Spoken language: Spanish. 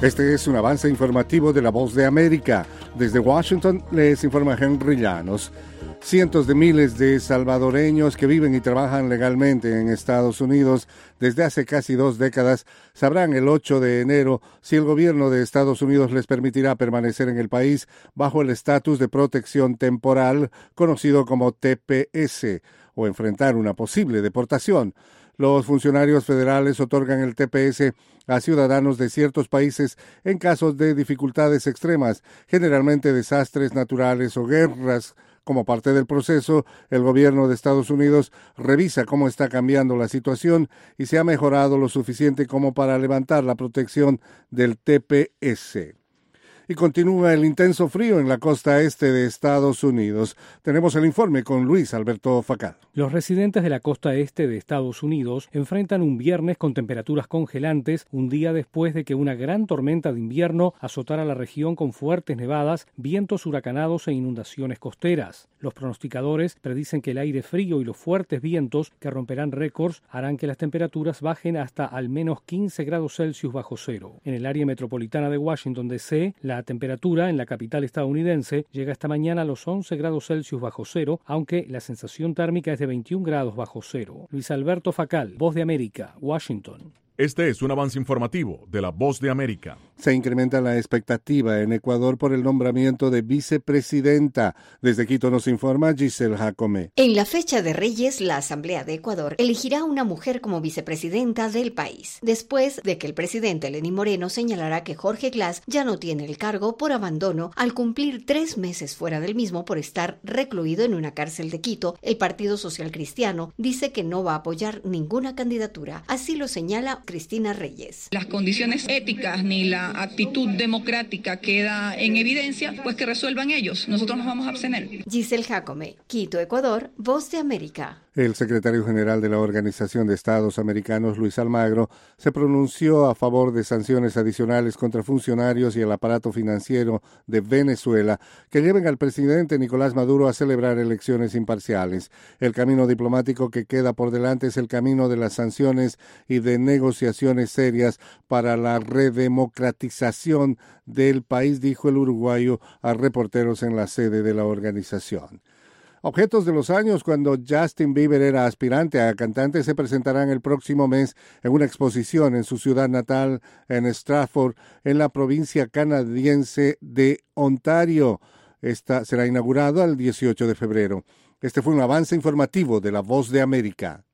Este es un avance informativo de La Voz de América. Desde Washington les informa Henry Llanos. Cientos de miles de salvadoreños que viven y trabajan legalmente en Estados Unidos desde hace casi 2 décadas sabrán el 8 de enero si el gobierno de Estados Unidos les permitirá permanecer en el país bajo el estatus de protección temporal, conocido como TPS, o enfrentar una posible deportación. Los funcionarios federales otorgan el TPS a ciudadanos de ciertos países en casos de dificultades extremas, generalmente desastres naturales o guerras. Como parte del proceso, el gobierno de Estados Unidos revisa cómo está cambiando la situación y si ha mejorado lo suficiente como para levantar la protección del TPS. Y continúa el intenso frío en la costa este de Estados Unidos. Tenemos el informe con Luis Alberto Facal. Los residentes de la costa este de Estados Unidos enfrentan un viernes con temperaturas congelantes, un día después de que una gran tormenta de invierno azotara la región con fuertes nevadas, vientos huracanados e inundaciones costeras. Los pronosticadores predicen que el aire frío y los fuertes vientos que romperán récords harán que las temperaturas bajen hasta al menos 15 grados Celsius bajo cero. En el área metropolitana de Washington, D.C., la temperatura en la capital estadounidense llega esta mañana a los 11 grados Celsius bajo cero, aunque la sensación térmica es de 21 grados bajo cero. Luis Alberto Facal, Voz de América, Washington. Este es un avance informativo de La Voz de América. Se incrementa la expectativa en Ecuador por el nombramiento de vicepresidenta. Desde Quito nos informa Giselle Jacome. En la fecha de Reyes, la Asamblea de Ecuador elegirá a una mujer como vicepresidenta del país, después de que el presidente Lenín Moreno señalará que Jorge Glass ya no tiene el cargo por abandono al cumplir 3 meses fuera del mismo por estar recluido en una cárcel de Quito. El Partido Social Cristiano dice que no va a apoyar ninguna candidatura. Así lo señala Cristina Reyes. Las condiciones éticas ni la actitud democrática queda en evidencia, pues que resuelvan ellos. Nosotros nos vamos a abstener. Giselle Jacome, Quito, Ecuador, Voz de América. El secretario general de la Organización de Estados Americanos, Luis Almagro, se pronunció a favor de sanciones adicionales contra funcionarios y el aparato financiero de Venezuela que lleven al presidente Nicolás Maduro a celebrar elecciones imparciales. El camino diplomático que queda por delante es el camino de las sanciones y de negociaciones serias para la redemocratización del país, dijo el uruguayo a reporteros en la sede de la organización. Objetos de los años cuando Justin Bieber era aspirante a cantante se presentarán el próximo mes en una exposición en su ciudad natal, en Stratford, en la provincia canadiense de Ontario. Esta será inaugurada el 18 de febrero. Este fue un avance informativo de La Voz de América.